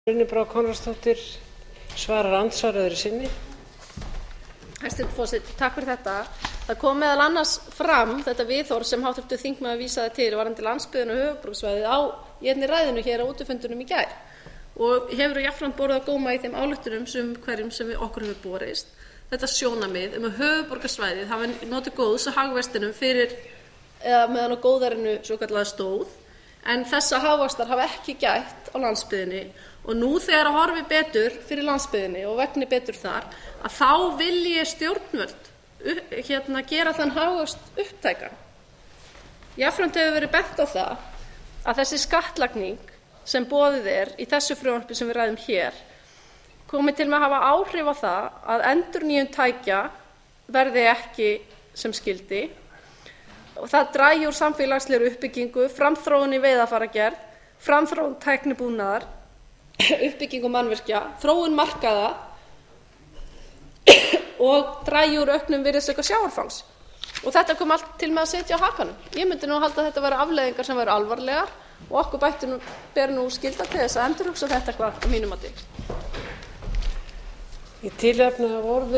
Unnur Brá Konráðsdóttir svarar andsvar öðru sinni. Hæstvirtur forseti, takk fyrir þetta. Það kom meðal annars fram þetta viðhorf sem hv. Þingmaður vísaði til varðandi landsbyggðina og höfuðborgarsvæðið í einni ræðunni hér á útifundinum í gær og hefur jafnframt borið á góma í þeim ályktunum hverjum sem okkur hefur borist. Þetta sjónarmið að höfuðborgarsvæðið hafi notið góðs af hagvextinum meðan á góðærinu svokallaða stóð, en þessa hagvaxtar hafa ekki gætt á landsbyggðinni og nú þegar horfi betur fyrir landsbyggðinni og vegni betur þar að þá vilji stjórnvöld gera þann hagvöxt upptækan. Jafnframt hefur verið bent á það að þessi skattlagning sem boðið í þessu frumvarpi sem við ræðum hér komi til með að hafa áhrif á það að endurnýjun tækja verði ekki sem skyldi og það dragi úr samfélagslegri uppbyggingu, framþróun í veiðarfæragerð, framþróun tæknibúnaðar, uppbyggingu mannvirkja, þróun markaða og dragi úr auknum virðisauka sjávarfangs. Og þetta kom allt til með að setja á hakanum. Ég myndi nú halda að þetta væru afleiðingar sem væru alvarlegar og okkur ber nú skylda til þess að endurhugsa þetta hvað að mínu mati. Í tilefni af orðum